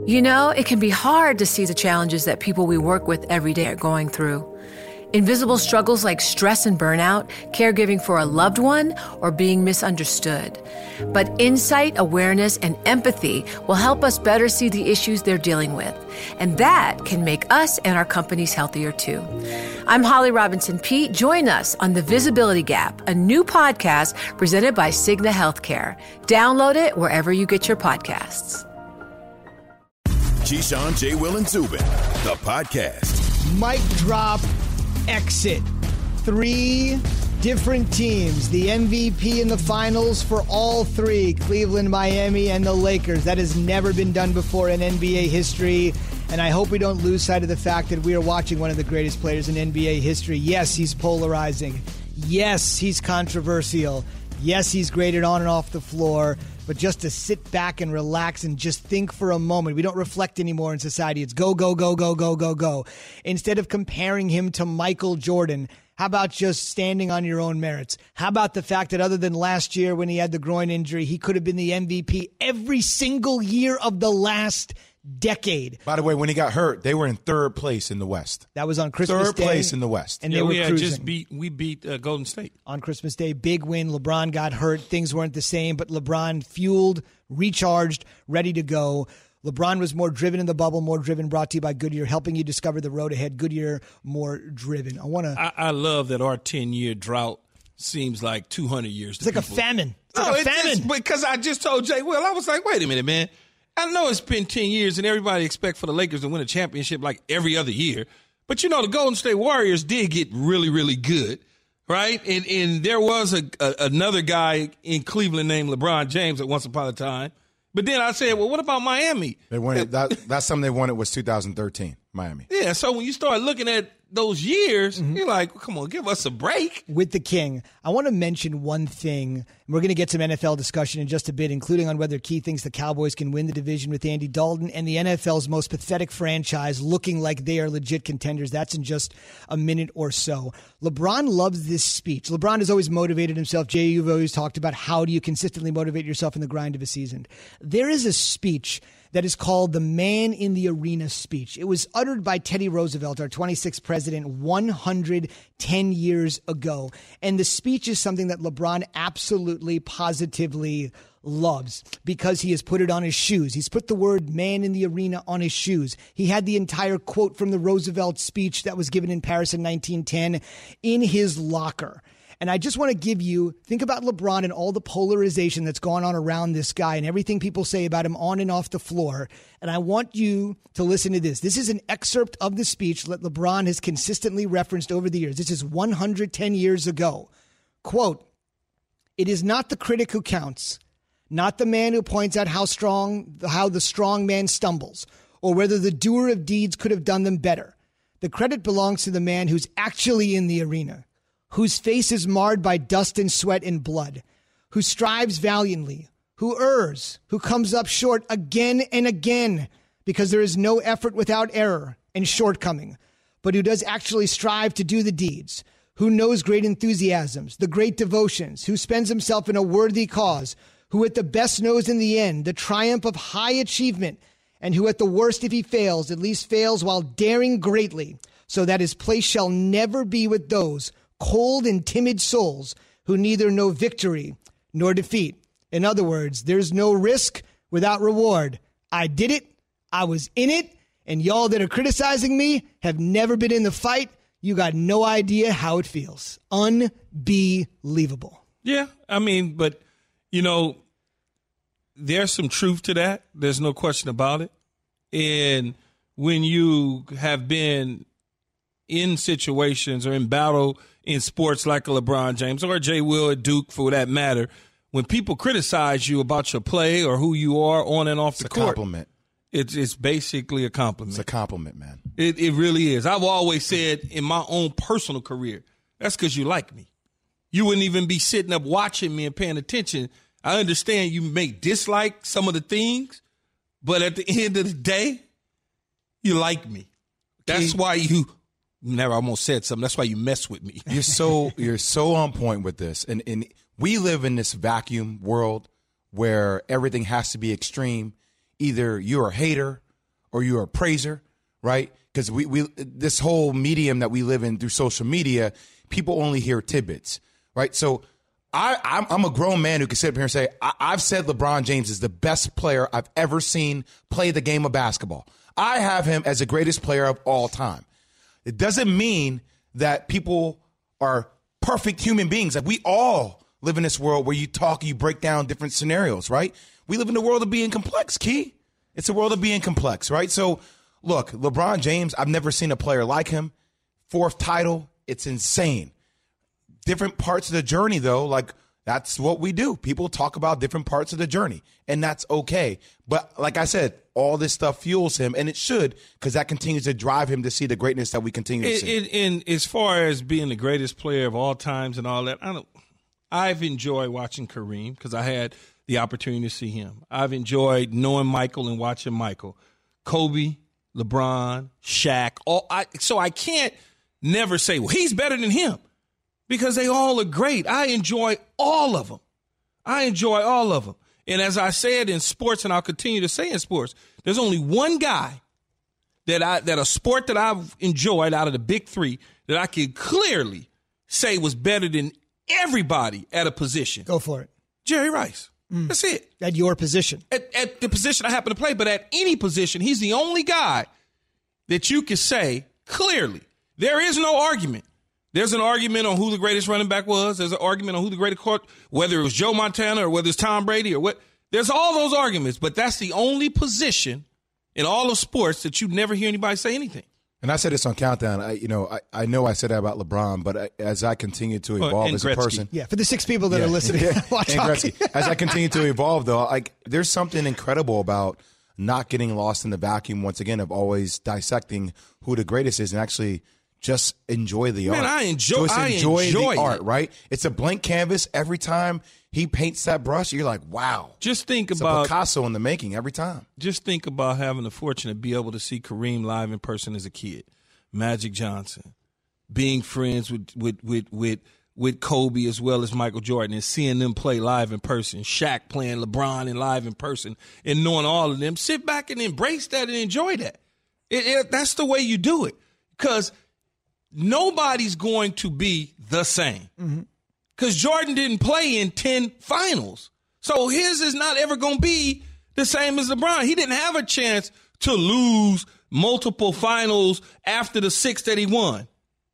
You know, it can be hard to see the challenges that people we work with every day are going through. Invisible struggles like stress and burnout, caregiving for a loved one, or being misunderstood. But insight, awareness, and empathy will help us better see the issues they're dealing with. And that can make us and our companies healthier too. I'm Holly Robinson Peete. Join us on The Visibility Gap, a new podcast presented by Cigna Healthcare. Download it wherever you get your podcasts. Keyshawn, J. Will, and Zubin, the podcast. Mic drop. Exit. 3 different teams. The MVP in the finals for all 3, Cleveland, Miami, and the Lakers. That has never been done before in NBA history. And I hope we don't lose sight of the fact that we are watching one of the greatest players in NBA history. Yes, he's polarizing. Yes, he's controversial. Yes, he's graded on and off the floor. But just to sit back and relax and just think for a moment. We don't reflect anymore in society. It's go, go, go, go, go, go, go. Instead of comparing him to Michael Jordan, how about just standing on your own merits? How about the fact that other than last year when he had the groin injury, he could have been the MVP every single year of the last decade. By the way, when he got hurt, they were in 3rd place in the West. That was on Christmas Day. 3rd place in the West. And they were cruising. We beat Golden State. On Christmas Day, big win. LeBron got hurt. Things weren't the same, but LeBron fueled, recharged, ready to go. LeBron was more driven in the bubble, more driven, brought to you by Goodyear, helping you discover the road ahead. Goodyear, more driven. I love that our 10-year drought seems like 200 years to It's like people. a famine. It's because I just told Jay Will, I was like, wait a minute, man. I know it's been 10 years and everybody expect for the Lakers to win a championship like every other year. But, you know, the Golden State Warriors did get really, really good, right? And there was another guy in Cleveland named LeBron James at once upon a time. But then I said, well, what about Miami? They won it. That's something they won. It was 2013, Miami. Yeah, so when you start looking at those years, you're like, come on, give us a break. With the King, I want to mention one thing. We're going to get some NFL discussion in just a bit, including on whether Key thinks the Cowboys can win the division with Andy Dalton and the NFL's most pathetic franchise looking like they are legit contenders. That's in just a minute or so. LeBron loves this speech. LeBron has always motivated himself. Jay, you've always talked about how do you consistently motivate yourself in the grind of a season. There is a speech that is called the Man in the Arena speech. It was uttered by Teddy Roosevelt, our 26th president, 110 years ago. And the speech is something that LeBron absolutely, positively loves because he has put it on his shoes. He's put the word man in the arena on his shoes. He had the entire quote from the Roosevelt speech that was given in Paris in 1910 in his locker. And I just want to give you, think about LeBron and all the polarization that's gone on around this guy and everything people say about him on and off the floor. And I want you to listen to this. This is an excerpt of the speech that LeBron has consistently referenced over the years. This is 110 years ago. Quote, "It is not the critic who counts, not the man who points out how the strong man stumbles, or whether the doer of deeds could have done them better. The credit belongs to the man who's actually in the arena, whose face is marred by dust and sweat and blood, who strives valiantly, who errs, who comes up short again and again, because there is no effort without error and shortcoming, but who does actually strive to do the deeds, who knows great enthusiasms, the great devotions, who spends himself in a worthy cause, who at the best knows in the end the triumph of high achievement, and who at the worst, if he fails, at least fails while daring greatly, so that his place shall never be with those cold and timid souls who neither know victory nor defeat. In other words, there's no risk without reward. I did it. I was in it. And y'all that are criticizing me have never been in the fight. You got no idea how it feels. Unbelievable. Yeah, I mean, but, you know, there's some truth to that. There's no question about it. And when you have been in situations or in battle in sports like a LeBron James or Jay Will at Duke, for that matter, when people criticize you about your play or who you are on and off the court, compliment. It's basically a compliment. It's a compliment, man. It really is. I've always said in my own personal career, that's because you like me. You wouldn't even be sitting up watching me and paying attention. I understand you may dislike some of the things, but at the end of the day, you like me. That's why you never almost said something. That's why you mess with me. You're so on point with this. And we live in this vacuum world where everything has to be extreme. Either you're a hater or you're a praiser, right? Because we this whole medium that we live in through social media, people only hear tidbits, right? So I'm a grown man who can sit up here and say, I've said LeBron James is the best player I've ever seen play the game of basketball. I have him as the greatest player of all time. It doesn't mean that people are perfect human beings. Like, we all live in this world where you break down different scenarios, right? We live in the world of being complex, Key. It's a world of being complex, right? So, look, LeBron James, I've never seen a player like him. 4th title, it's insane. Different parts of the journey, though, like, that's what we do. People talk about different parts of the journey, and that's okay. But like I said, all this stuff fuels him, and it should, because that continues to drive him to see the greatness that we continue to see. And as far as being the greatest player of all times and all that, I've enjoyed watching Kareem because I had the opportunity to see him. I've enjoyed knowing Michael and watching Michael. Kobe, LeBron, Shaq. So I can't never say, well, he's better than him, because they all are great. I enjoy all of them. And as I said in sports, and I'll continue to say in sports, there's only one guy that a sport that I've enjoyed out of the big three that I can clearly say was better than everybody at a position. Go for it. Jerry Rice. That's it. At your position. At the position I happen to play, but at any position, he's the only guy that you can say clearly. There is no argument. There's an argument on who the greatest running back was. There's an argument on who the greatest court, whether it was Joe Montana or whether it's Tom Brady or what. There's all those arguments, but that's the only position in all of sports that you never hear anybody say anything. And I said this on Countdown. I know I said that about LeBron, but as I continue to evolve as a person. Yeah, for the 6 people that are listening. Watch as I continue to evolve, though, there's something incredible about not getting lost in the vacuum, once again, of always dissecting who the greatest is and actually just enjoy the art. Man, I enjoy the art, right? It's a blank canvas. Every time he paints that brush, you're like, wow. Just think it's about a Picasso in the making every time. Just think about having the fortune to be able to see Kareem live in person as a kid, Magic Johnson, being friends with Kobe as well as Michael Jordan, and seeing them play live in person, Shaq playing LeBron and live in person, and knowing all of them. Sit back and embrace that and enjoy that. That's the way you do it, because nobody's going to be the same. Because Jordan didn't play in 10 finals. So his is not ever going to be the same as LeBron. He didn't have a chance to lose multiple finals after the 6 that he won.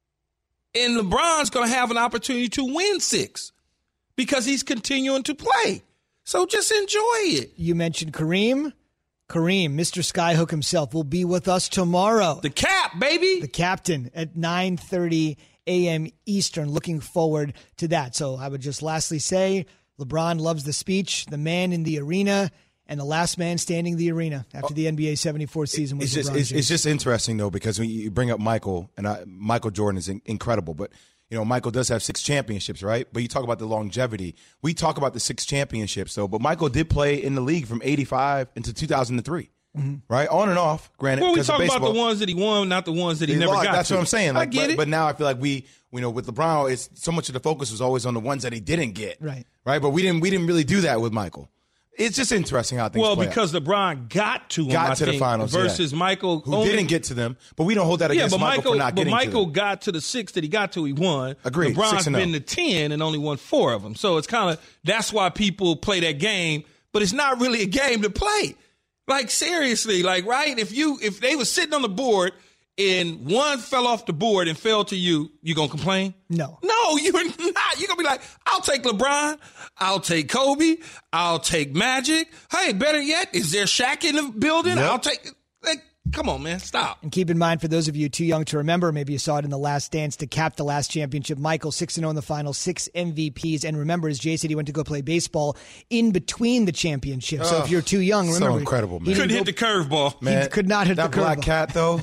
And LeBron's going to have an opportunity to win 6 because he's continuing to play. So just enjoy it. You mentioned Kareem. Kareem, Mr. Skyhook himself, will be with us tomorrow. The cap, baby. The captain at 9:30 a.m. Eastern. Looking forward to that. So I would just lastly say, LeBron loves the speech, the man in the arena, and the last man standing in the arena after the NBA 74 season was LeBron James. It's just interesting, though, because when you bring up Michael, and Michael Jordan is incredible, but Michael does have 6 championships, right? But you talk about the longevity. We talk about the 6 championships, though, but Michael did play in the league from 85 into 2003, right? On and off, granted. Well, we talk about the ones that he won, not the ones that he never got to. That's what I'm saying. I get it. But now I feel like with LeBron, it's so much of the focus was always on the ones that he didn't get. Right. Right? But we didn't really do that with Michael. It's just interesting how things play Well, because LeBron got to the finals versus Michael, who didn't get to them. But we don't hold that against Michael for not getting to them. But Michael got to the 6 that he got to. He won. Agreed. LeBron's been to 10 and only won 4 of them. So it's kind of that's why people play that game. But it's not really a game to play. Like, seriously, right? If they were sitting on the board and one fell off the board and fell to you, you gonna complain? No, you're not. You're gonna be like, I'll take LeBron, I'll take Kobe, I'll take Magic. Hey, better yet, is there Shaq in the building? Yep. I'll take. Come on, man, stop. And keep in mind, for those of you too young to remember, maybe you saw it in The Last Dance, to cap the last championship, Michael 6-0 in the final, 6 MVPs. And remember, as Jay said, he went to go play baseball in between the championships. So if you're too young, remember. So incredible, man. He couldn't hit the curveball. Man, he could not hit the curveball. That black cat, though,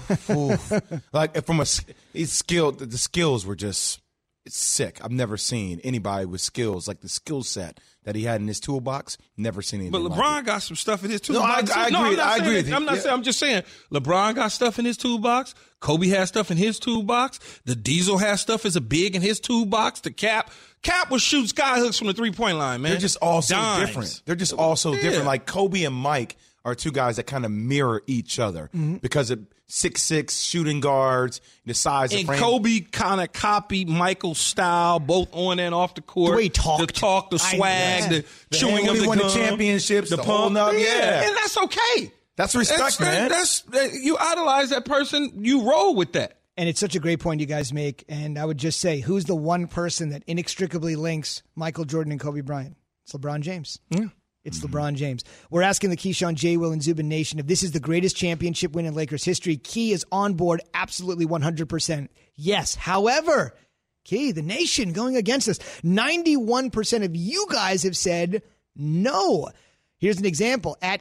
he's skilled. The skills were just sick. I've never seen anybody with skills like the skill set that he had in his toolbox. Never seen anything. But LeBron got some stuff in his No, toolbox. I agree. I agree with you. I'm not saying. I'm just saying LeBron got stuff in his toolbox. Kobe has stuff in his toolbox. The Diesel has stuff as a big in his toolbox. The Cap will shoot skyhooks from the 3-point line, man. They're just all so different. They're just all so different. Like Kobe and Mike are two guys that kind of mirror each other because of 6'6" shooting guards, the size of and frame. Kobe kind of copied Michael's style, both on and off the court. The way he talked. The talk, the swag, the chewing of the won gum. the championships, the pump. whole Yeah, and that's okay. That's respect, man. You idolize that person, you roll with that. And it's such a great point you guys make. And I would just say, who's the one person that inextricably links Michael Jordan and Kobe Bryant? It's LeBron James. Yeah. It's LeBron James. We're asking the Keyshawn, J. Will, and Zubin Nation if this is the greatest championship win in Lakers history. Key is on board absolutely 100%. Yes. However, Key, the nation going against us. 91% of you guys have said no. Here's an example. At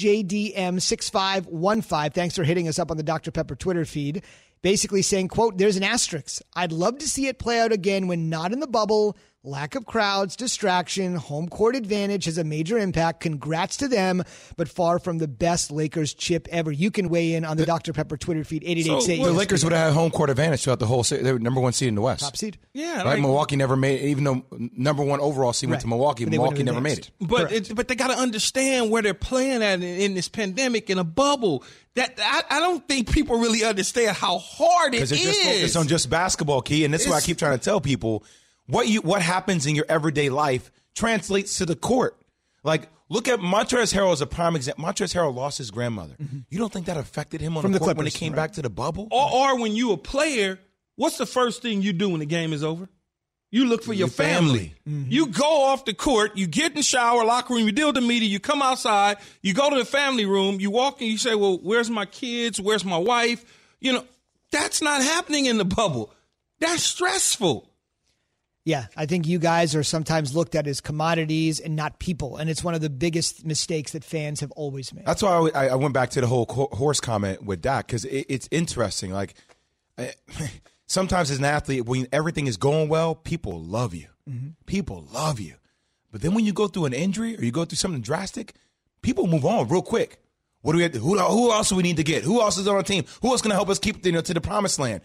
SJDM6515, thanks for hitting us up on the Dr. Pepper Twitter feed, basically saying, quote, there's an asterisk. I'd love to see it play out again when not in the bubble. Lack of crowds, distraction, home court advantage has a major impact. Congrats to them, but far from the best Lakers chip ever. You can weigh in on the Dr. Pepper Twitter feed, 888-SAY. The Lakers would have had home court advantage throughout the whole season. They were number one seed in the West. Top seed. Yeah. Right? Milwaukee never made it, even though number one overall seed went to Milwaukee. Milwaukee never made it. But they got to understand where they're playing at in this pandemic in a bubble. That I don't think people really understand how hard it is. Because they're just focused on just basketball, Key, and this is why I keep trying to tell people what happens in your everyday life translates to the court. Like, look at Montrezl Harrell as a prime example. Montrezl Harrell lost his grandmother. You don't think that affected him on the court when he came back to the bubble? Or when you a player, what's the first thing you do when the game is over? You look for your family. You go off the court, you get in the shower, locker room, you deal with the media, you come outside, you go to the family room, you walk in, you say, well, where's my kids? Where's my wife? You know, that's not happening in the bubble. That's stressful. Yeah, I think you guys are sometimes looked at as commodities and not people, and it's one of the biggest mistakes that fans have always made. That's why I went back to the whole horse comment with Dak, because it's interesting. Like, sometimes as an athlete, when everything is going well, people love you. People love you. But then when you go through an injury or you go through something drastic, people move on real quick. What do we have to, who else do we need to get? Who else is on our team? Who else going to help us keep to the promised land?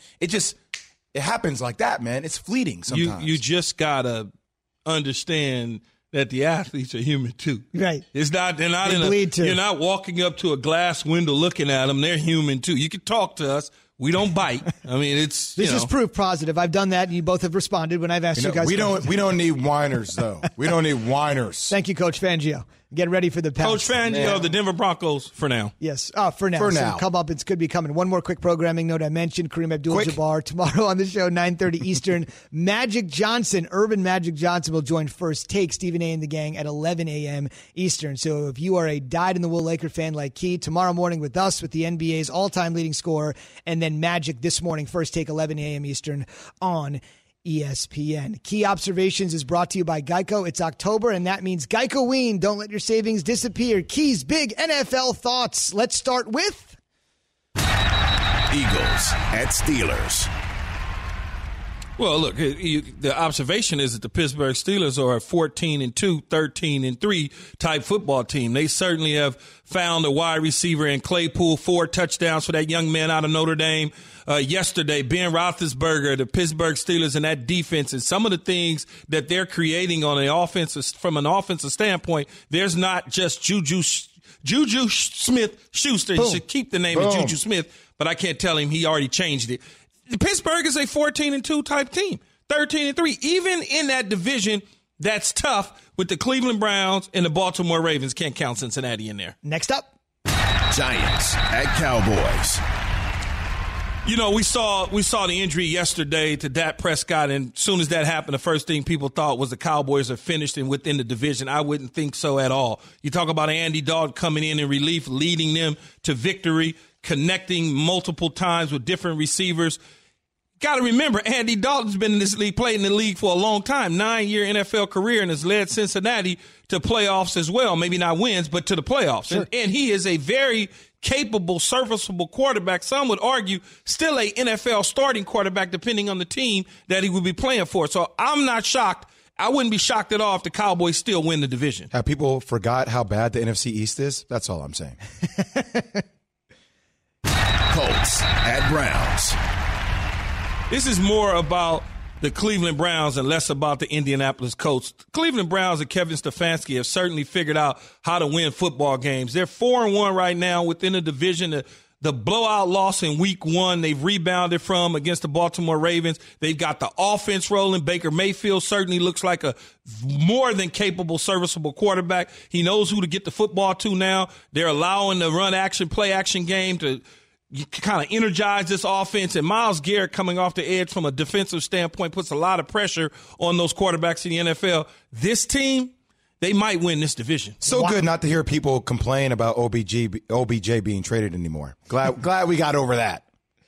It happens like that, man. It's fleeting sometimes. You just got to understand that the athletes are human too. Right. It's not, they're not you're not walking up to a glass window looking at them. They're human too. You can talk to us. We don't bite. I mean, it's, This is proof positive. I've done that, and you both have responded when I've asked you guys. We don't need whiners, though. We don't need whiners. Thank you, Coach Fangio. Get ready for the pass. Coach Fangio of the Denver Broncos for now. Yes, for now. So come up, it's could be coming. One more quick programming note. I mentioned Kareem Abdul-Jabbar tomorrow on the show, 9:30 Eastern. Urban Magic Johnson will join First Take, Stephen A. and the gang at 11 a.m. Eastern. So if you are a dyed-in-the-wool Laker fan like Key, tomorrow morning with us with the NBA's all-time leading scorer, and then Magic this morning, First Take, 11 a.m. Eastern on ESPN. Key Observations is brought to you by Geico. It's October, and that means Geico-ween. Don't let your savings disappear. Key's big NFL thoughts. Let's start with Eagles at Steelers. Well, look, the observation is that the Pittsburgh Steelers are a 14-2, 13-3 type football team. They certainly have found a wide receiver in Claypool, 4 touchdowns for that young man out of Notre Dame. Yesterday, Ben Roethlisberger, the Pittsburgh Steelers, and that defense, and some of the things that they're creating on the offense, from an offensive standpoint, there's not just Juju Smith-Schuster. You should keep the name of Juju Smith, but I can't tell him he already changed it. Pittsburgh is a 14-2 type team, 13-3. Even in that division, that's tough with the Cleveland Browns and the Baltimore Ravens. Can't count Cincinnati in there. Next up, Giants at Cowboys. You know, we saw the injury yesterday to Dak Prescott, and as soon as that happened, the first thing people thought was the Cowboys are finished and within the division. I wouldn't think so at all. You talk about Andy Dalton coming in relief, leading them to victory, connecting multiple times with different receivers. Got to remember, Andy Dalton's been in this league, played in the league for a long time, 9-year NFL career, and has led Cincinnati to playoffs as well. Maybe not wins, but to the playoffs. Sure. And he is a very capable, serviceable quarterback. Some would argue still a NFL starting quarterback, depending on the team that he would be playing for. So I'm not shocked. I wouldn't be shocked at all if the Cowboys still win the division. Have people forgot how bad the NFC East is? That's all I'm saying. Colts at Browns. This is more about the Cleveland Browns and less about the Indianapolis Colts. The Cleveland Browns and Kevin Stefanski have certainly figured out how to win football games. They're 4-1 right now within the division. The blowout loss in week 1, they've rebounded from against the Baltimore Ravens. They've got the offense rolling. Baker Mayfield certainly looks like a more than capable, serviceable quarterback. He knows who to get the football to now. They're allowing the run action, play action game to kind of energize this offense. And Myles Garrett coming off the edge from a defensive standpoint puts a lot of pressure on those quarterbacks in the NFL. This team, they might win this division. So good not to hear people complain about OBJ being traded anymore. Glad we got over that.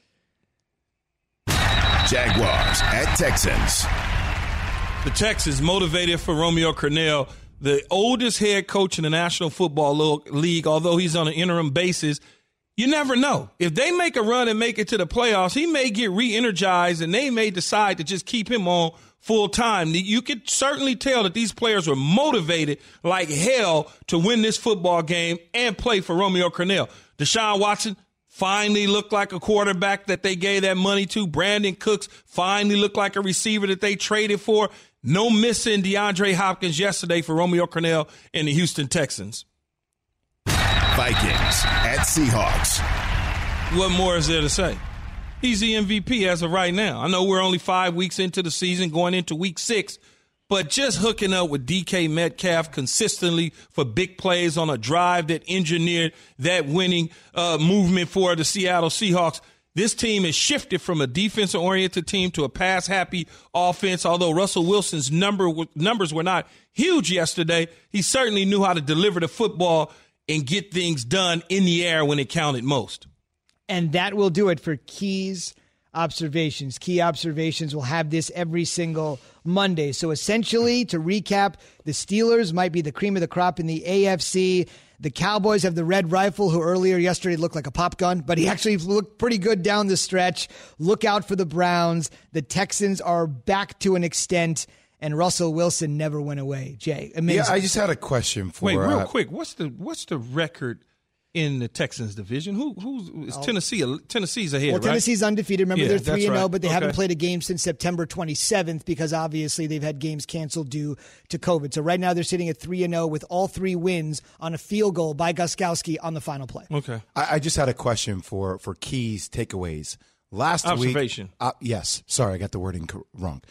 Jaguars at Texans. The Texans motivated for Romeo Crennel, the oldest head coach in the National Football League, although he's on an interim basis. You never know. If they make a run and make it to the playoffs, he may get re-energized and they may decide to just keep him on full time. You could certainly tell that these players were motivated like hell to win this football game and play for Romeo Crennel. Deshaun Watson finally looked like a quarterback that they gave that money to. Brandon Cooks finally looked like a receiver that they traded for. No missing DeAndre Hopkins yesterday for Romeo Crennel and the Houston Texans. Vikings at Seahawks. What more is there to say? He's the MVP as of right now. I know we're only 5 weeks into the season, going into week 6, but just hooking up with DK Metcalf consistently for big plays on a drive that engineered that winning movement for the Seattle Seahawks. This team has shifted from a defensive-oriented team to a pass-happy offense. Although Russell Wilson's numbers were not huge yesterday, he certainly knew how to deliver the football and get things done in the air when it counted most. And that will do it for Key's Observations. Key Observations will have this every single Monday. So essentially, to recap, the Steelers might be the cream of the crop in the AFC. The Cowboys have the Red Rifle, who earlier yesterday looked like a pop gun, but he actually looked pretty good down the stretch. Look out for the Browns. The Texans are back to an extent, and Russell Wilson never went away. Jay, amazing. Yeah, I just had a question for. Wait, real quick. What's the record in the Texans division? Who's Tennessee? Tennessee's ahead, right? Tennessee's undefeated. Remember, they're 3-0, right. But they haven't played a game since September 27th because obviously they've had games canceled due to COVID. So right now they're sitting at 3-0 with all 3 wins on a field goal by Gostkowski on the final play. Okay. I just had a question for Key's takeaways. Last Observation. week. Yes. Sorry, I got the wording wrong.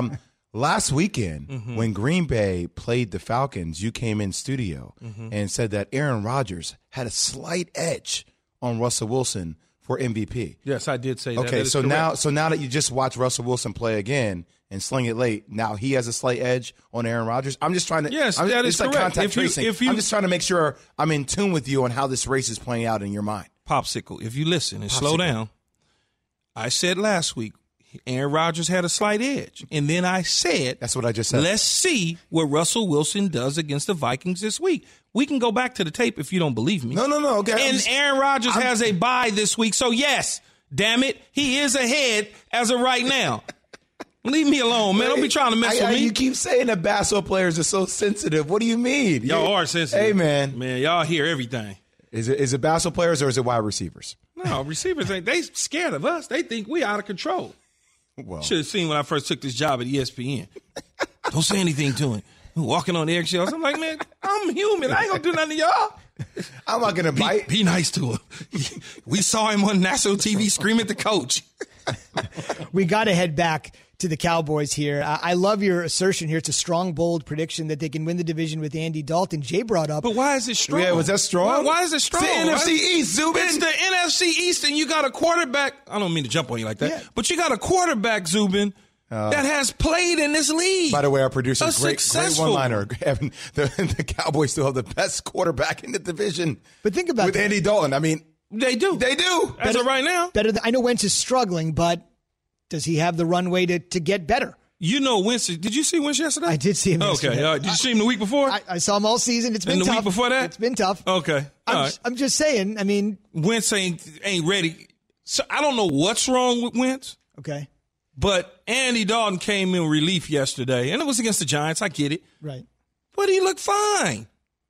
Last weekend, when Green Bay played the Falcons, you came in studio and said that Aaron Rodgers had a slight edge on Russell Wilson for MVP. Yes, I did say that. Okay, that now that you just watch Russell Wilson play again and sling it late, now he has a slight edge on Aaron Rodgers. I'm just trying to. Yes, that is correct. Like contact tracing. I'm just trying to make sure I'm in tune with you on how this race is playing out in your mind. Popsicle, if you listen and slow down, I said last week, Aaron Rodgers had a slight edge. And then I said, that's what I just said. Let's see what Russell Wilson does against the Vikings this week. We can go back to the tape if you don't believe me. No. Okay. And Aaron Rodgers has a bye this week. So, yes, damn it, he is ahead as of right now. Leave me alone, man. Don't be trying to mess with me. You keep saying that basketball players are so sensitive. What do you mean? Y'all are sensitive. Hey, man. Man, y'all hear everything. Is it basketball players or is it wide receivers? No, receivers ain't. They scared of us. They think we out of control. Well, should have seen when I first took this job at ESPN. Don't say anything to him. Walking on eggshells. I'm like, man, I'm human. I ain't gonna do nothing to y'all. I'm not gonna bite. Be nice to him. We saw him on national TV scream at the coach. We got to head back to the Cowboys here. I love your assertion here. It's a strong, bold prediction that they can win the division with Andy Dalton. Jay brought up. But why is it strong? Yeah, was that strong? Why is it strong? It's the NFC East, Zubin. It's the NFC East, and you got a quarterback. I don't mean to jump on you like that, but you got a quarterback, Zubin, that has played in this league. By the way, our producer, great one-liner. The Cowboys still have the best quarterback in the division. But think about with Andy Dalton. I mean, they do. As of right now. I know Wentz is struggling, but does he have the runway to get better? You know Wentz. Did you see Wentz yesterday? I did see him yesterday. Okay. Did you see him the week before? I saw him all season. It's been tough. And the week before that? It's been tough. Okay. I'm just saying, I mean. Wentz ain't ready. So I don't know what's wrong with Wentz. Okay. But Andy Dalton came in relief yesterday, and it was against the Giants. I get it. Right. But he looked fine.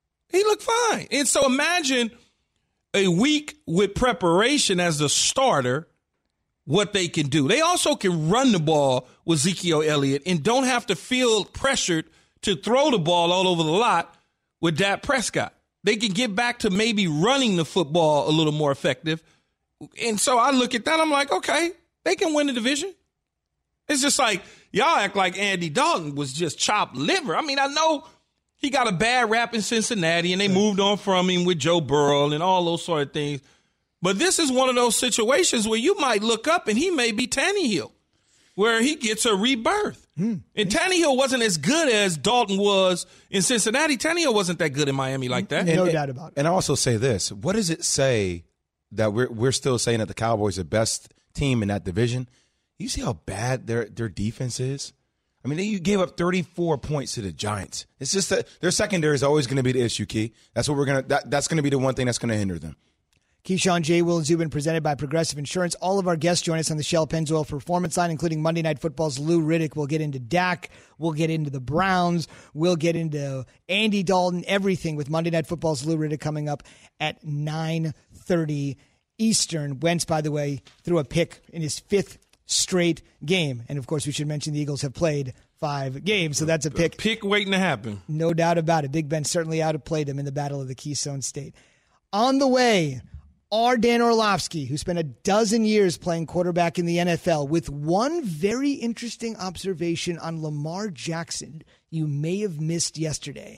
And so imagine a week with preparation as the starter what they can do. They also can run the ball with Ezekiel Elliott and don't have to feel pressured to throw the ball all over the lot with Dak Prescott. They can get back to maybe running the football a little more effective. And so I look at that, I'm like, okay, they can win the division. It's just like, y'all act like Andy Dalton was just chopped liver. I mean, I know he got a bad rap in Cincinnati, and they moved on from him with Joe Burrow and all those sort of things. But this is one of those situations where you might look up and he may be Tannehill, where he gets a rebirth. And Tannehill wasn't as good as Dalton was in Cincinnati. Tannehill wasn't that good in Miami like that. No doubt about it. And I also say this. What does it say that we're still saying that the Cowboys are the best team in that division? You see how bad their defense is? I mean, you gave up 34 points to the Giants. It's just that their secondary is always going to be the issue, Key. That's what that's going to be the one thing that's going to hinder them. Keyshawn, J. Will, and Zubin, presented by Progressive Insurance. All of our guests join us on the Shell Pennzoil Performance Line, including Monday Night Football's Lou Riddick. We'll get into Dak. We'll get into the Browns. We'll get into Andy Dalton, everything with Monday Night Football's Lou Riddick coming up at 9:30 Eastern. Wentz, by the way, threw a pick in his 5th straight game. And, of course, we should mention the Eagles have played 5 games, so that's a pick. Pick waiting to happen. No doubt about it. Big Ben certainly outplayed him in the Battle of the Keystone State. On the way, Dan Orlovsky, who spent a dozen years playing quarterback in the NFL, with one very interesting observation on Lamar Jackson you may have missed yesterday.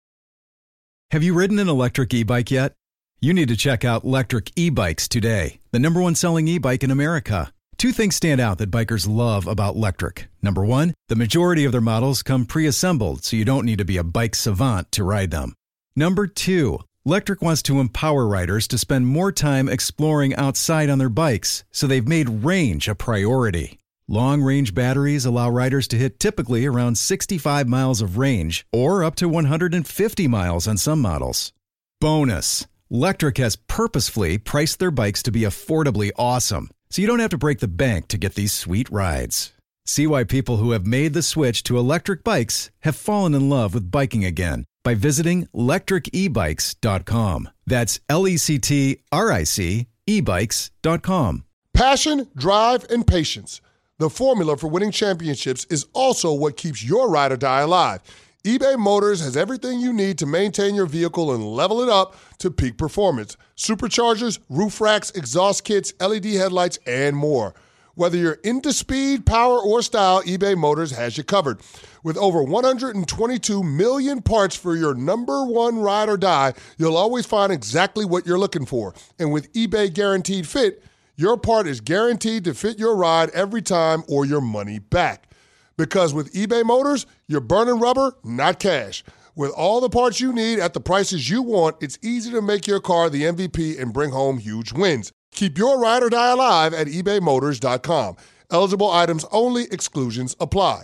Have you ridden an electric e-bike yet? You need to check out Lectric E-Bikes today, the #1 selling e-bike in America. 2 things stand out that bikers love about Lectric. Number 1, the majority of their models come pre-assembled, so you don't need to be a bike savant to ride them. Number 2, Lectric wants to empower riders to spend more time exploring outside on their bikes, so they've made range a priority. Long-range batteries allow riders to hit typically around 65 miles of range, or up to 150 miles on some models. Bonus, Lectric has purposefully priced their bikes to be affordably awesome, so you don't have to break the bank to get these sweet rides. See why people who have made the switch to electric bikes have fallen in love with biking again by visiting lectricebikes.com. That's LECTRIC ebikes.com. Passion, drive, and patience. The formula for winning championships is also what keeps your ride or die alive. eBay Motors has everything you need to maintain your vehicle and level it up to peak performance. Superchargers, roof racks, exhaust kits, LED headlights, and more. Whether you're into speed, power, or style, eBay Motors has you covered. With over 122 million parts for your #1 ride or die, you'll always find exactly what you're looking for. And with eBay Guaranteed Fit, your part is guaranteed to fit your ride every time or your money back. Because with eBay Motors, you're burning rubber, not cash. With all the parts you need at the prices you want, it's easy to make your car the MVP and bring home huge wins. Keep your ride or die alive at ebaymotors.com. Eligible items only. Exclusions apply.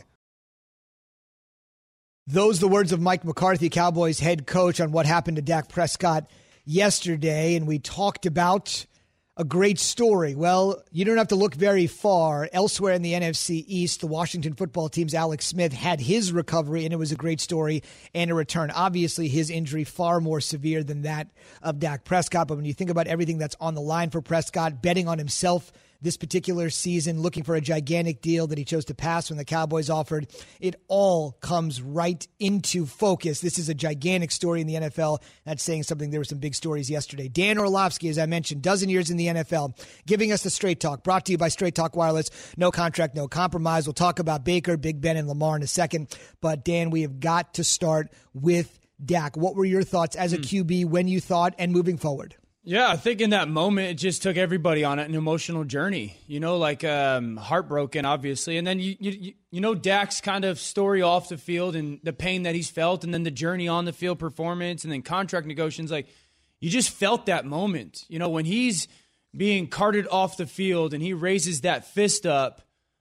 Those are the words of Mike McCarthy, Cowboys head coach, on what happened to Dak Prescott yesterday. And we talked about a great story. Well, you don't have to look very far. Elsewhere in the NFC East, the Washington football team's Alex Smith had his recovery, and it was a great story and a return. Obviously, his injury far more severe than that of Dak Prescott. But when you think about everything that's on the line for Prescott, betting on himself this particular season, looking for a gigantic deal that he chose to pass when the Cowboys offered, it all comes right into focus. This is a gigantic story in the NFL. That's saying something. There were some big stories yesterday. Dan Orlovsky, as I mentioned, dozen years in the NFL, giving us the Straight Talk, brought to you by Straight Talk Wireless. No contract, no compromise. We'll talk about Baker, Big Ben, and Lamar in a second. But, Dan, we have got to start with Dak. What were your thoughts as a QB when you thought and moving forward? Yeah, I think in that moment, it just took everybody on an emotional journey, heartbroken, obviously. And then, you know, Dak's kind of story off the field and the pain that he's felt, and then the journey on the field performance, and then contract negotiations. Like, you just felt that moment. You know, when he's being carted off the field and he raises that fist up,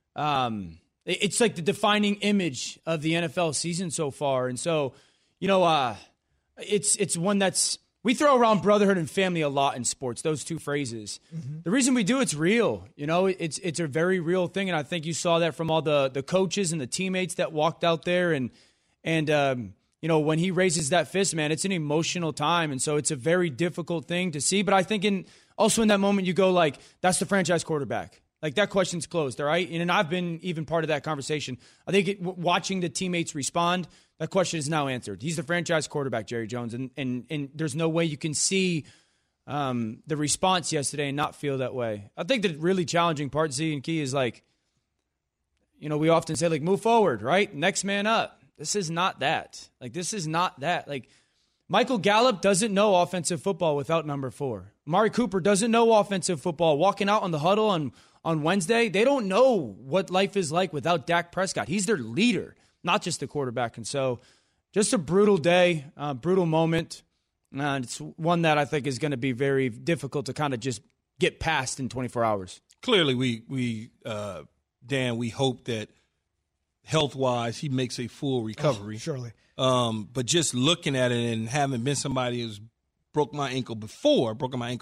it's like the defining image of the NFL season so far. And so, you know, it's one that's, we throw around brotherhood and family a lot in sports, those two phrases. Mm-hmm. The reason we do, it's real. You know, it's a very real thing, and I think you saw that from all the coaches and the teammates that walked out there. And you know, when he raises that fist, man, it's an emotional time, and so it's a very difficult thing to see. But I think also in that moment, you go like, that's the franchise quarterback. Like, that question's closed, all right? And I've been even part of that conversation. I think watching the teammates respond, that question is now answered. He's the franchise quarterback, Jerry Jones, and there's no way you can see the response yesterday and not feel that way. I think the really challenging part, Z and Key, is like, we often say, like, move forward, right? Next man up. This is not that. Like, this is not that. Like, Michael Gallup doesn't know offensive football without number 4. Amari Cooper doesn't know offensive football. Walking out on the huddle on Wednesday, they don't know what life is like without Dak Prescott. He's their leader, not just the quarterback. And so just a brutal day, brutal moment. And it's one that I think is going to be very difficult to kind of just get past in 24 hours. Clearly, Dan, we hope that health-wise he makes a full recovery. Surely. But just looking at it and having been somebody who's broken my ankle before,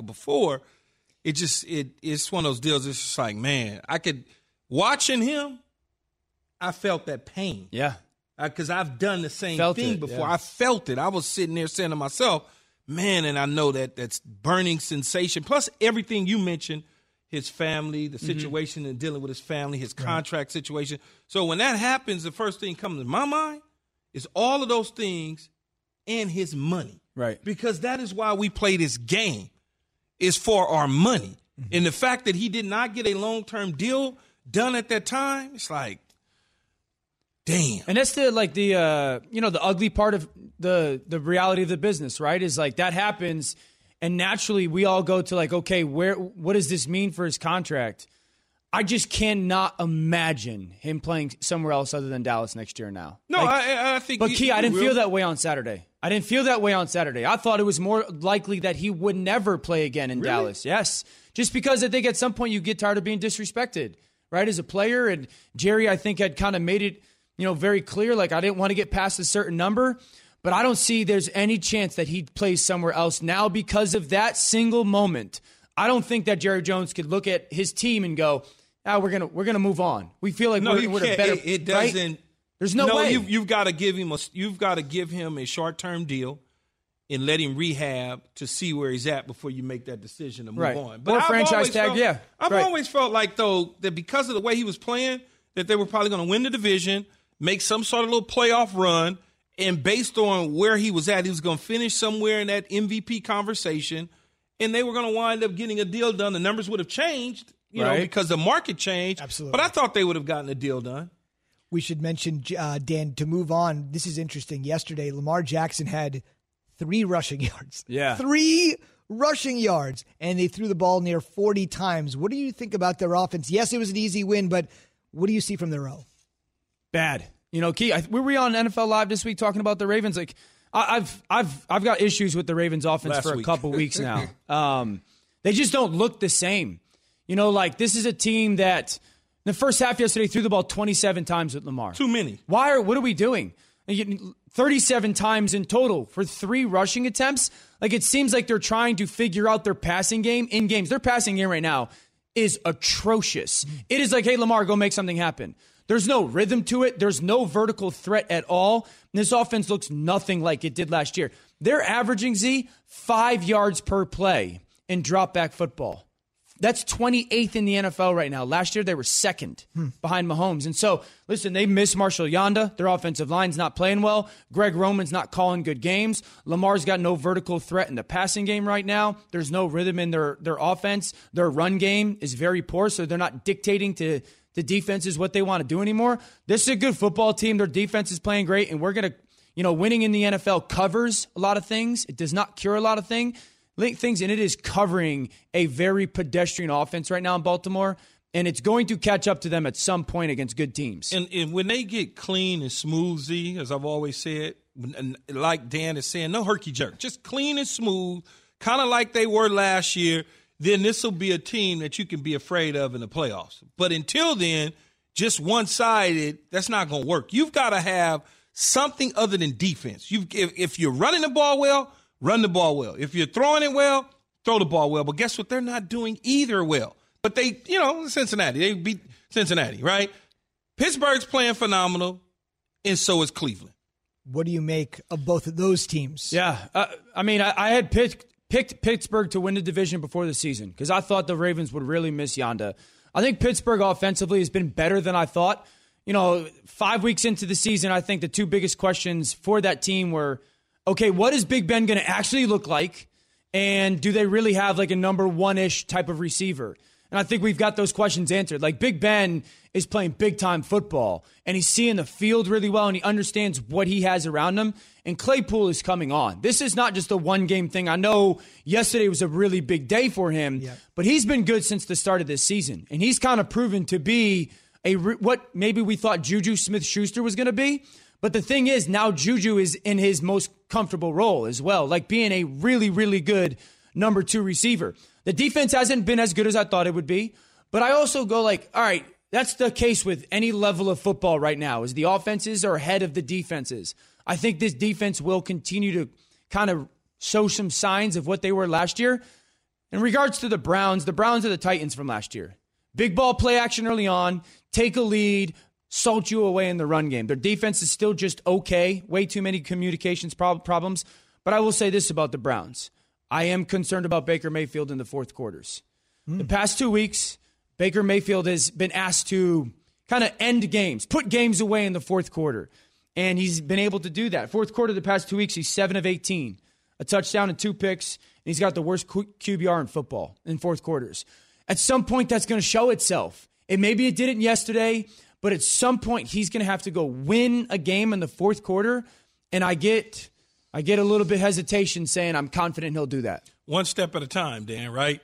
it's one of those deals. It's just like, man, watching him, I felt that pain. Yeah. Because I've done the same thing before. Yeah. I felt it. I was sitting there saying to myself, man, and I know that's burning sensation. Plus everything you mentioned, his family, the situation and dealing with his family, his contract situation. So when that happens, the first thing comes to my mind is all of those things and his money. Right. Because that is why we play this game, is for our money. And the fact that he did not get a long-term deal done at that time, it's like, damn. And that's the ugly part of the reality of the business, right? Is like that happens, and naturally we all go to like, okay, what does this mean for his contract? I just cannot imagine him playing somewhere else other than Dallas next year now. No, I think. But Key, I didn't feel that way on Saturday. I thought it was more likely that he would never play again in Dallas. Yes. Just because I think at some point you get tired of being disrespected, right, as a player. And Jerry, I think, had kind of made it, very clear, like, I didn't want to get past a certain number. But I don't see there's any chance that he plays somewhere else now because of that single moment. I don't think that Jerry Jones could look at his team and go, we're gonna move on. We feel like we're a better. It doesn't. Right? There's no way. You've got to give him a short-term deal and let him rehab to see where he's at before you make that decision to move on. But franchise tag, I've always felt like, though, that because of the way he was playing, that they were probably going to win the division, make some sort of little playoff run, and based on where he was at, he was going to finish somewhere in that MVP conversation, and they were going to wind up getting a deal done. The numbers would have changed, because the market changed. Absolutely. But I thought they would have gotten a deal done. We should mention, Dan, to move on, this is interesting. Yesterday, Lamar Jackson had 3 rushing yards. Yeah. 3 rushing yards, and they threw the ball near 40 times. What do you think about their offense? Yes, it was an easy win, but what do you see from their row? Bad. Key, we were on NFL Live this week talking about the Ravens. Like, I've got issues with the Ravens offense for a couple weeks now. They just don't look the same. This is a team that – in the first half yesterday, threw the ball 27 times with Lamar. Too many. What are we doing? 37 times in total for 3 rushing attempts. Like, it seems like they're trying to figure out their passing game in games. Their passing game right now is atrocious. It is like, hey, Lamar, go make something happen. There's no rhythm to it. There's no vertical threat at all. And this offense looks nothing like it did last year. They're averaging, 5 yards per play in drop back football. That's 28th in the NFL right now. Last year, they were 2nd behind Mahomes. And so, listen, they miss Marshall Yanda. Their offensive line's not playing well. Greg Roman's not calling good games. Lamar's got no vertical threat in the passing game right now. There's no rhythm in their offense. Their run game is very poor, so they're not dictating to the defenses what they want to do anymore. This is a good football team. Their defense is playing great, and we're going to, winning in the NFL covers a lot of things. It does not cure a lot of things, and it is covering a very pedestrian offense right now in Baltimore, and it's going to catch up to them at some point against good teams. And when they get clean and smooth, Z, as I've always said, and like Dan is saying, no herky-jerk, just clean and smooth, kind of like they were last year, then this will be a team that you can be afraid of in the playoffs. But until then, just one-sided, that's not going to work. You've got to have something other than defense. If you're running the ball well, run the ball well. If you're throwing it well, throw the ball well. But guess what? They're not doing either well. But they, Cincinnati. They beat Cincinnati, right? Pittsburgh's playing phenomenal, and so is Cleveland. What do you make of both of those teams? Yeah. I had picked Pittsburgh to win the division before the season because I thought the Ravens would really miss Yanda. I think Pittsburgh offensively has been better than I thought. 5 weeks into the season, I think the two biggest questions for that team were, okay, what is Big Ben going to actually look like? And do they really have like a number one-ish type of receiver? And I think we've got those questions answered. Like, Big Ben is playing big-time football, and he's seeing the field really well, and he understands what he has around him. And Claypool is coming on. This is not just a one-game thing. I know yesterday was a really big day for him, but he's been good since the start of this season. And he's kind of proven to be what maybe we thought Juju Smith-Schuster was going to be. But the thing is, now Juju is in his most comfortable role as well, like being a really, really good number 2 receiver. The defense hasn't been as good as I thought it would be, but I also go like, all right, that's the case with any level of football right now, is the offenses are ahead of the defenses. I think this defense will continue to kind of show some signs of what they were last year. In regards to the Browns are the Titans from last year. Big ball play action early on, take a lead, salt you away in the run game. Their defense is still just okay. Way too many communications problems. But I will say this about the Browns. I am concerned about Baker Mayfield in the fourth quarters. The past 2 weeks, Baker Mayfield has been asked to kind of end games, put games away in the fourth quarter. And he's been able to do that. Fourth quarter the past 2 weeks, he's 7 of 18. A touchdown and 2 picks. And he's got the worst QBR in football in fourth quarters. At some point, that's going to show itself. And maybe it didn't yesterday, but at some point, he's going to have to go win a game in the fourth quarter. And I get a little bit hesitation saying I'm confident he'll do that. One step at a time, Dan, right?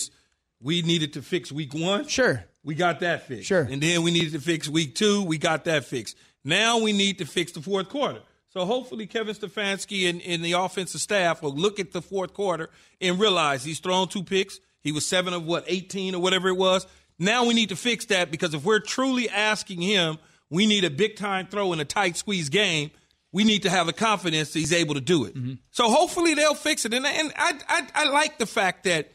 We needed to fix week 1. Sure. We got that fixed. Sure. And then we needed to fix week 2. We got that fixed. Now we need to fix the fourth quarter. So hopefully Kevin Stefanski and the offensive staff will look at the fourth quarter and realize he's thrown 2 picks. He was 7 of 18 or whatever it was. Now we need to fix that, because if we're truly asking him, we need a big-time throw in a tight squeeze game, we need to have the confidence that he's able to do it. Mm-hmm. So hopefully they'll fix it. And I like the fact that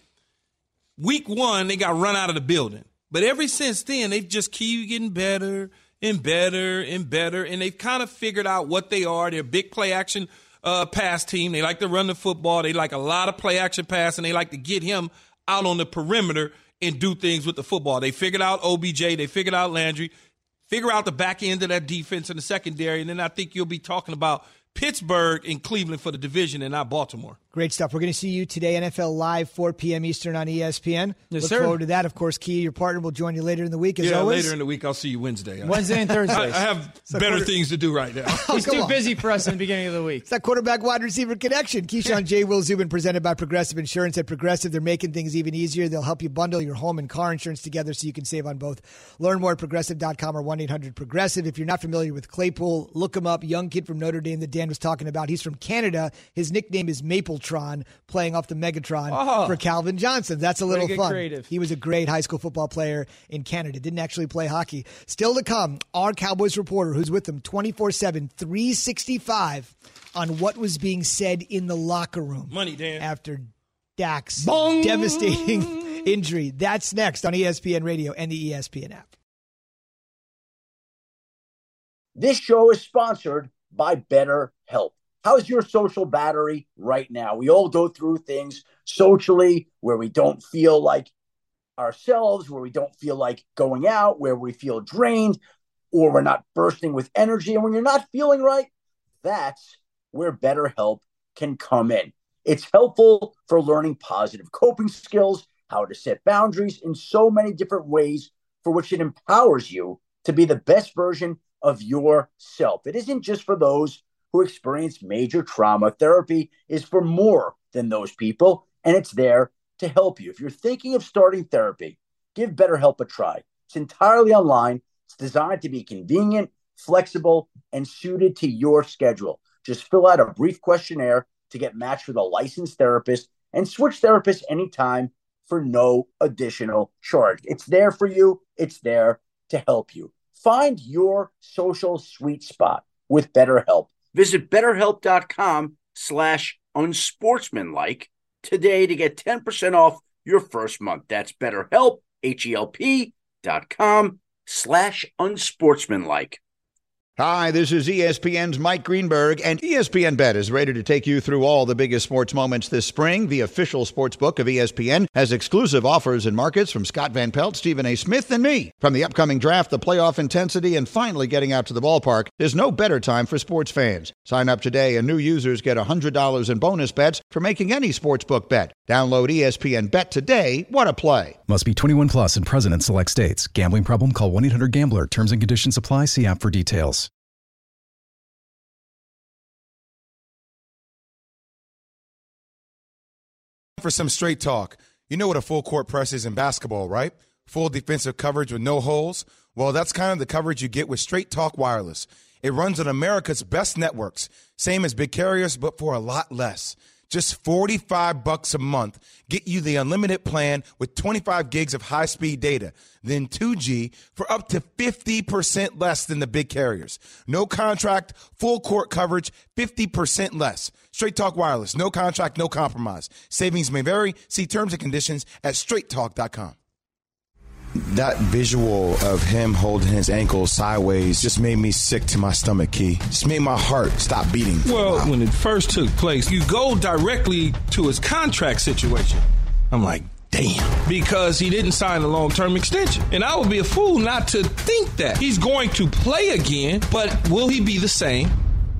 week 1 they got run out of the building. But ever since then, they've just keep getting better and better and better, and they've kind of figured out what they are. They're a big play-action pass team. They like to run the football. They like a lot of play-action pass, and they like to get him out on the perimeter and do things with the football. They figured out OBJ. They figured out Landry. Figure out the back end of that defense in the secondary, and then I think you'll be talking about Pittsburgh and Cleveland for the division and not Baltimore. Great stuff. We're going to see you today, NFL Live, 4 p.m. Eastern on ESPN. Yes, Look sir. forward to that. Of course, Key, your partner, will join you later in the week, as always. Later in the week. I'll see you Wednesday. Wednesday and Thursday. I have better things to do right now. He's too busy for us in the beginning of the week. It's that quarterback wide receiver connection. Keyshawn J. Will Zubin, presented by Progressive Insurance. At Progressive, they're making things even easier. They'll help you bundle your home and car insurance together so you can save on both. Learn more at Progressive.com or 1-800-PROGRESSIVE. If you're not familiar with Claypool, look him up. Young kid from Notre Dame that Dan was talking about. He's from Canada. His nickname is Mapletron, playing off the Megatron for Calvin Johnson. That's a little fun. Creative. He was a great high school football player in Canada. Didn't actually play hockey. Still to come, our Cowboys reporter who's with them 24/7, 365 on what was being said in the locker room. Money, Dan. After Dak's devastating injury. That's next on ESPN Radio and the ESPN app. This show is sponsored by BetterHelp. How's your social battery right now? We all go through things socially where we don't feel like ourselves, where we don't feel like going out, where we feel drained, or we're not bursting with energy. And when you're not feeling right, that's where BetterHelp can come in. It's helpful for learning positive coping skills, how to set boundaries in so many different ways, for which it empowers you to be the best version of yourself. It isn't just for those who experience major trauma. Therapy is for more than those people, and it's there to help you. If you're thinking of starting therapy, give BetterHelp a try. It's entirely online. It's designed to be convenient, flexible, and suited to your schedule. Just fill out a brief questionnaire to get matched with a licensed therapist and switch therapists anytime for no additional charge. It's there for you. It's there to help you. Find your social sweet spot with BetterHelp. Visit BetterHelp.com/unsportsmanlike today to get 10% off your first month. That's BetterHelp, HELP.com/unsportsmanlike. Hi, this is ESPN's Mike Greenberg, and ESPN Bet is ready to take you through all the biggest sports moments this spring. The official sports book of ESPN has exclusive offers and markets from Scott Van Pelt, Stephen A. Smith, and me. From the upcoming draft, the playoff intensity, and finally getting out to the ballpark, there's no better time for sports fans. Sign up today, and new users get $100 in bonus bets for making any sportsbook bet. Download ESPN Bet today. What a play. Must be 21 plus and present in select states. Gambling problem? Call 1-800-GAMBLER. Terms and conditions apply. See app for details. For some straight talk, you know what a full court press is in basketball, right? Full defensive coverage with no holes. Well, that's kind of the coverage you get with Straight Talk Wireless. It runs on America's best networks, same as big carriers, but for a lot less. Just $45 a month. Get you the unlimited plan with 25 gigs of high-speed data. Then 2G for up to 50% less than the big carriers. No contract, full court coverage, 50% less. Straight Talk Wireless. No contract, no compromise. Savings may vary. See terms and conditions at straighttalk.com. That visual of him holding his ankle sideways just made me sick to my stomach, Key. Just made my heart stop beating. Well, when it first took place, you go directly to his contract situation. I'm like, damn. Because he didn't sign a long-term extension. And I would be a fool not to think that. He's going to play again, but will he be the same?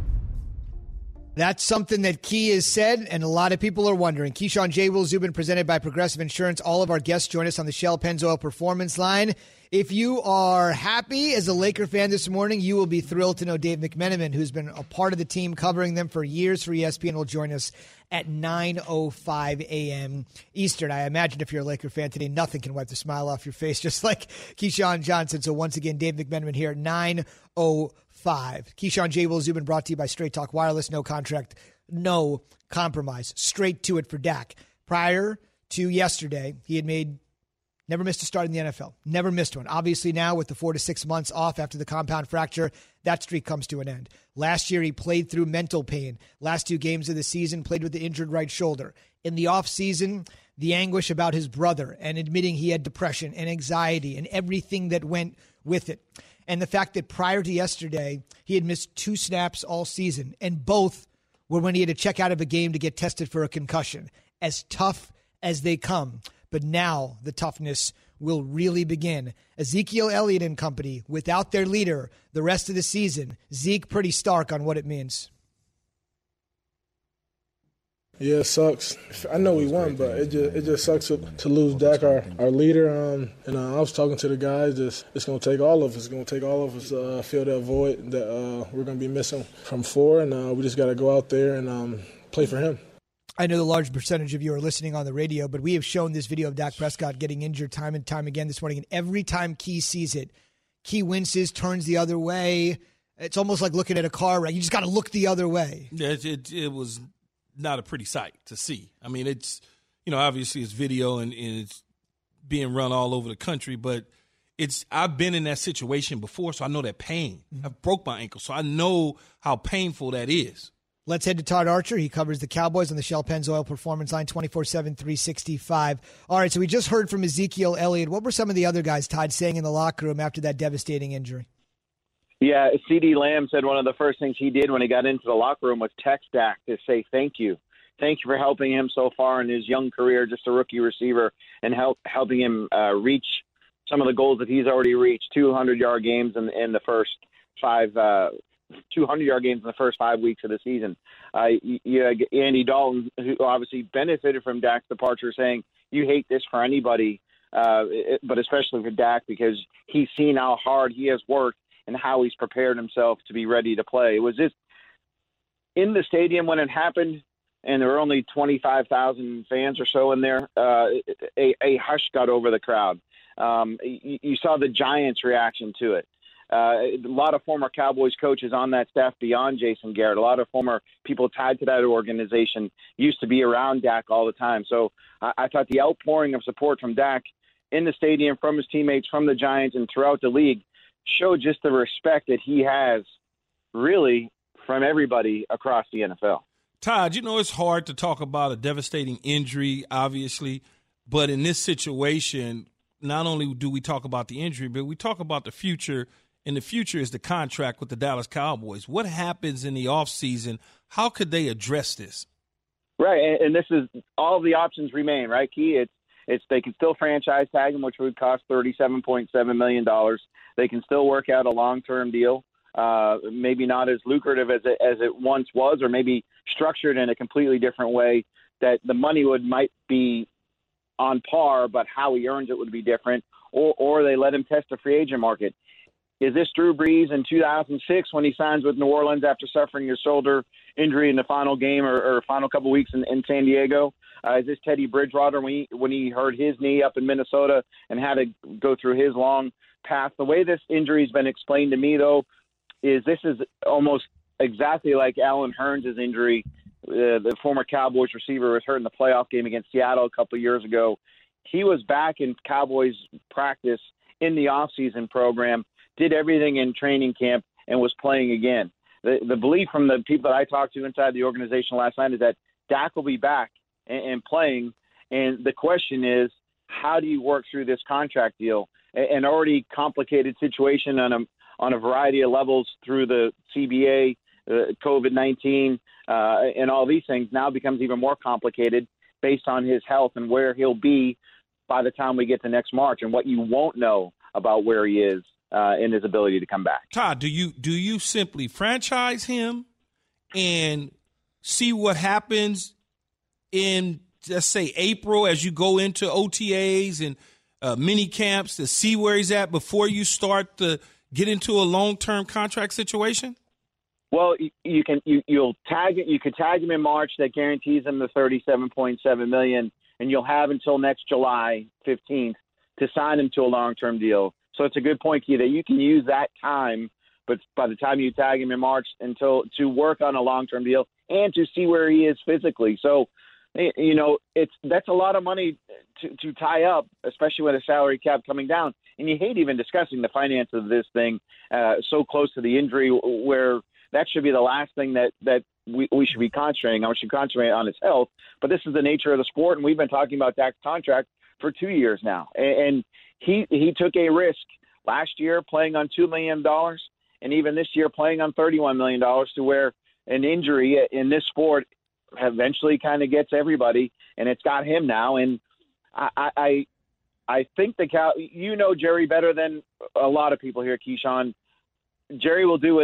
That's something that Key has said, and a lot of people are wondering. Keyshawn J. Will Zubin, presented by Progressive Insurance. All of our guests join us on the Shell Pennzoil Performance Line. If you are happy as a Laker fan this morning, you will be thrilled to know Dave McMenamin, who's been a part of the team covering them for years for ESPN, will join us at 9:05 a.m. Eastern. I imagine if you're a Laker fan today, nothing can wipe the smile off your face, just like Keyshawn Johnson. So once again, Dave McMenamin here at 9:05. Keyshawn J. Will Zubin, brought to you by Straight Talk Wireless. No contract, no compromise. Straight to it for Dak. Prior to yesterday, he had never missed a start in the NFL. Never missed one. Obviously now with the 4 to 6 months off after the compound fracture, that streak comes to an end. Last year he played through mental pain. Last 2 games of the season, played with the injured right shoulder. In the offseason, the anguish about his brother and admitting he had depression and anxiety and everything that went with it. And the fact that prior to yesterday, he had missed 2 snaps all season, and both were when he had to check out of a game to get tested for a concussion. As tough as they come. But now the toughness will really begin. Ezekiel Elliott and company, without their leader the rest of the season. Zeke, pretty stark on what it means. Yeah, it sucks. I know we won, but it just sucks to lose Dak, our leader. And I was talking to the guys. It's going to take all of us. It's going to take all of us to fill that void that we're going to be missing from 4. And we just got to go out there and play for him. I know the large percentage of you are listening on the radio, but we have shown this video of Dak Prescott getting injured time and time again this morning. And every time Key sees it, Key winces, turns the other way. It's almost like looking at a car wreck. You just got to look the other way. Yeah, it was not a pretty sight to see. I mean, it's, obviously it's video and it's being run all over the country, but I've been in that situation before, so I know that pain. I've broke my ankle, so I know how painful that is. Let's head to Todd Archer. He covers the Cowboys on the Shell Pennzoil Performance Line 24/7, 365. All right, so we just heard from Ezekiel Elliott. What were some of the other guys, Todd, saying in the locker room after that devastating injury? Yeah, CeeDee Lamb said one of the first things he did when he got into the locker room was text Dak to say thank you. Thank you for helping him so far in his young career, just a rookie receiver, and helping him reach some of the goals that he's already reached, 200-yard games in the first 5 200-yard games in the first 5 weeks of the season. Andy Dalton, who obviously benefited from Dak's departure, saying, you hate this for anybody, but especially for Dak, because he's seen how hard he has worked and how he's prepared himself to be ready to play. It was just in the stadium when it happened, and there were only 25,000 fans or so in there, a hush got over the crowd. You saw the Giants' reaction to it. A lot of former Cowboys coaches on that staff beyond Jason Garrett, a lot of former people tied to that organization used to be around Dak all the time. So I thought the outpouring of support from Dak in the stadium, from his teammates, from the Giants, and throughout the league showed just the respect that he has really from everybody across the NFL. Todd, it's hard to talk about a devastating injury, obviously, but in this situation, not only do we talk about the injury, but we talk about the future in the future is the contract with the Dallas Cowboys. What happens in the offseason? How could they address this? Right, and this is all of the options remain, right, Key? It's they can still franchise tag him, which would cost $37.7 million. They can still work out a long-term deal, maybe not as lucrative as it once was, or maybe structured in a completely different way that the money might be on par, but how he earns it would be different, or they let him test the free agent market. Is this Drew Brees in 2006 when he signs with New Orleans after suffering his shoulder injury in the final game or final couple weeks in San Diego? Is this Teddy Bridgewater when he hurt his knee up in Minnesota and had to go through his long path? The way this injury has been explained to me, though, is this is almost exactly like Alan Hearns' injury. The former Cowboys receiver was hurt in the playoff game against Seattle a couple of years ago. He was back in Cowboys practice in the offseason program, did everything in training camp, and was playing again. The belief from the people that I talked to inside the organization last night is that Dak will be back and playing. And the question is, how do you work through this contract deal? An already complicated situation on a variety of levels through the CBA, COVID-19, and all these things now becomes even more complicated based on his health and where he'll be by the time we get to next March and what you won't know about where he is in his ability to come back. Todd, do you simply franchise him and see what happens in, let's say, April as you go into OTAs and mini camps to see where he's at before you start to get into a long-term contract situation? Well, you could tag him in March. That guarantees him the $37.7 million, and you'll have until next July 15th to sign him to a long-term deal. So it's a good point, Key, that you can use that time, but by the time you tag him in March to work on a long-term deal and to see where he is physically. So, that's a lot of money to tie up, especially with a salary cap coming down. And you hate even discussing the finances of this thing so close to the injury, where that should be the last thing that we should be concentrating on. We should concentrate on his health. But this is the nature of the sport, and we've been talking about Dak's contract for 2 years now. And he took a risk last year playing on $2 million, and even this year playing on $31 million, to where an injury in this sport eventually kind of gets everybody, and it's got him now. And I think Jerry better than a lot of people here, Keyshawn. Jerry will do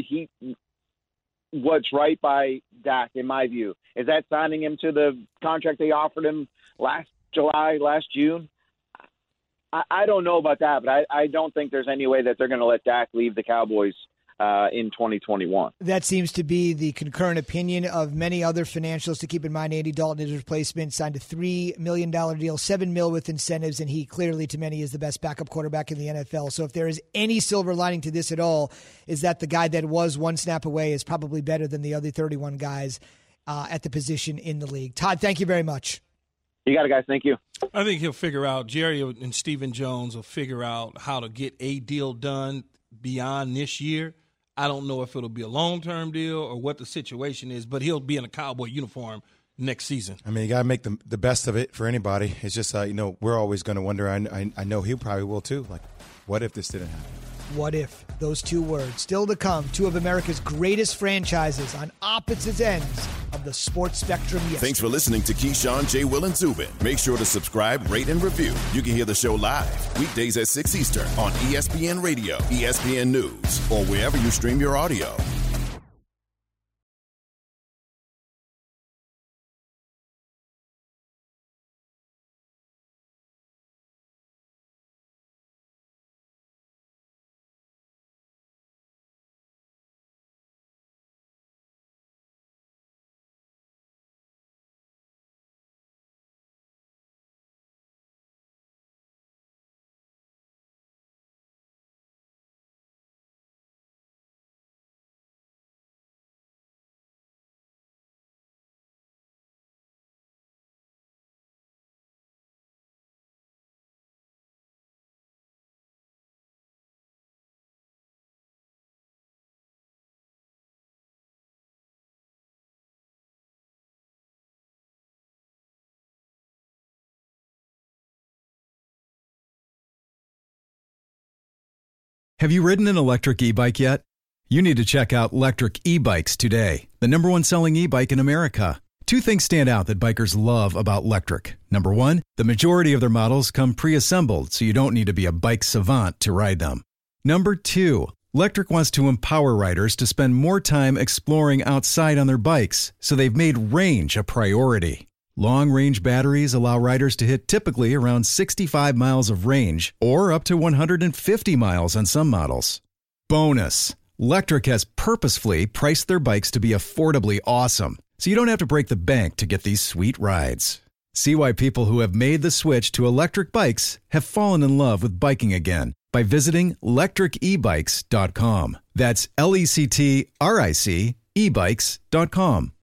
what's right by Dak, in my view. Is that signing him to the contract they offered him last June? I don't know about that, but I don't think there's any way that they're going to let Dak leave the Cowboys in 2021. That seems to be the concurrent opinion of many other financials. To keep in mind, Andy Dalton, his replacement, signed a $3 million deal, $7 million with incentives, and he clearly, to many, is the best backup quarterback in the NFL. So if there is any silver lining to this at all, is that the guy that was one snap away is probably better than the other 31 guys at the position in the league. Todd, thank you very much. You got it, guys. Thank you. I think he'll figure out, Jerry and Stephen Jones will figure out how to get a deal done beyond this year. I don't know if it'll be a long-term deal or what the situation is, but he'll be in a Cowboy uniform next season. I mean, you got to make the best of it for anybody. It's just, we're always going to wonder. I know he probably will too. Like, what if this didn't happen? What if? Those two words. Still to come, two of America's greatest franchises on opposite ends of the sports spectrum. Thanks for listening to Keyshawn, J. Will, and Zubin. Make sure to subscribe, rate, and review. You can hear the show live weekdays at 6 Eastern on ESPN Radio, ESPN News, or wherever you stream your audio. Have you ridden an electric e-bike yet? You need to check out Lectric E-Bikes today, the #1 selling e-bike in America. Two things stand out that bikers love about Lectric. Number one, the majority of their models come pre-assembled, so you don't need to be a bike savant to ride them. Number two, Lectric wants to empower riders to spend more time exploring outside on their bikes, so they've made range a priority. Long-range batteries allow riders to hit typically around 65 miles of range, or up to 150 miles on some models. Bonus, Lectric has purposefully priced their bikes to be affordably awesome, so you don't have to break the bank to get these sweet rides. See why people who have made the switch to electric bikes have fallen in love with biking again by visiting lectricebikes.com. That's LECTRIC ebikes.com.